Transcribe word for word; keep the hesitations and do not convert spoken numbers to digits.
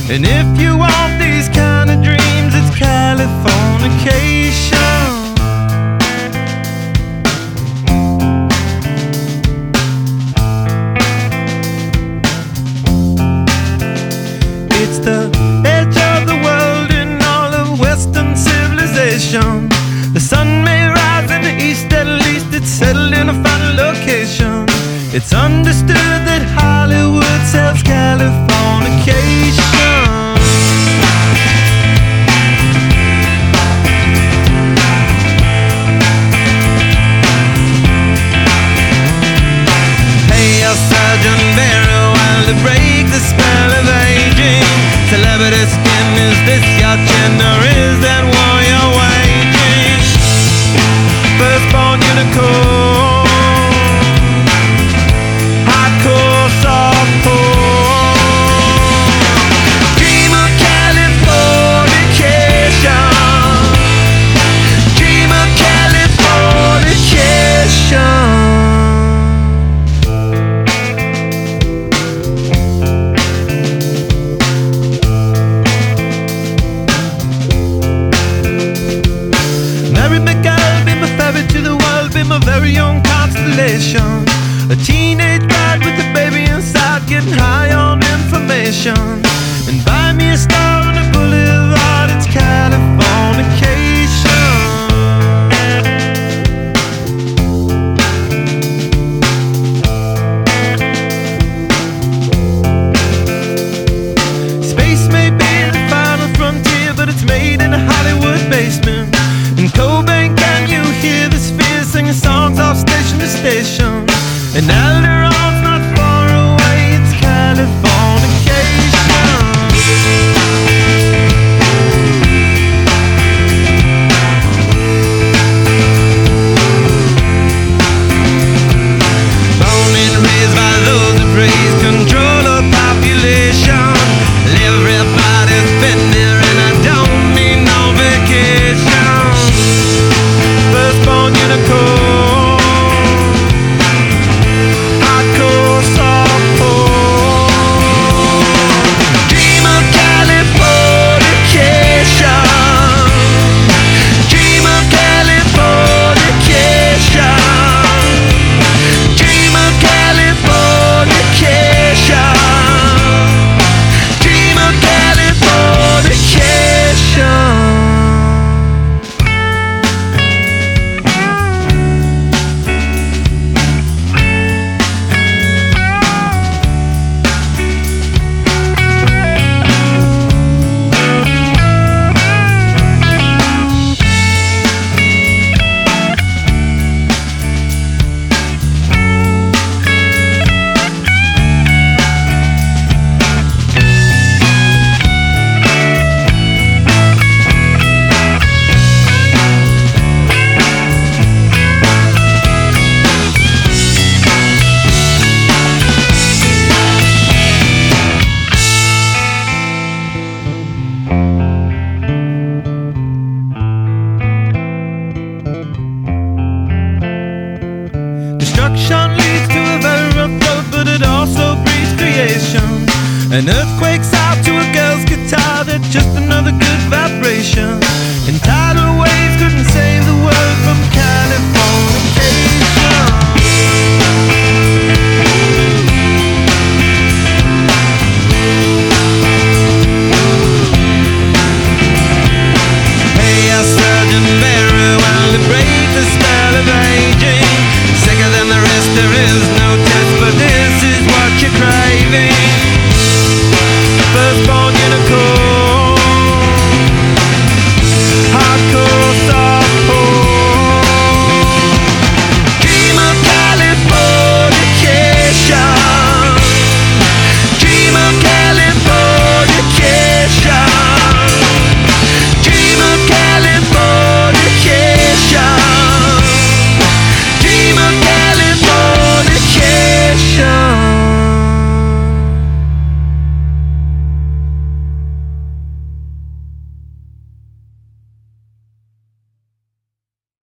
And if you want these kind of dreams, it's Californication. It's the edge of the world in all of Western civilization. The sun may rise in the east, at least it's settled in a final location. It's understood that Hollywood sells Californication. Hey, your surgeon, very well to break the spell of aging. Celebrity skin, is this your chin, or is that war you're waging? Firstborn unicorn, hardcore softcore. Dream of Californication. Dream of Californication. Mary McGill, be my ferry to the world, be my very own constellation. A teenage bride with a baby inside, getting high on information. And buy me a star on the boulevard, it's Californication. Space may be the final frontier, but it's made in a Hollywood basement. In Cobain, can you hear the spheres singing songs off station to station? And Alderon's not far away, it's Californication. Born and raised by those that praise control of population. Everybody's been there and I don't need no vacation. Firstborn unicorn, hardcore softcore. Dream of Californication. Dream of Californication. Dream of Californication. Dream of Californication. Destruction leads to a very rough road, but it also breeds creation. An earthquake's out to a girl's guitar, that's just another good vibration. And tidal waves couldn't save the world from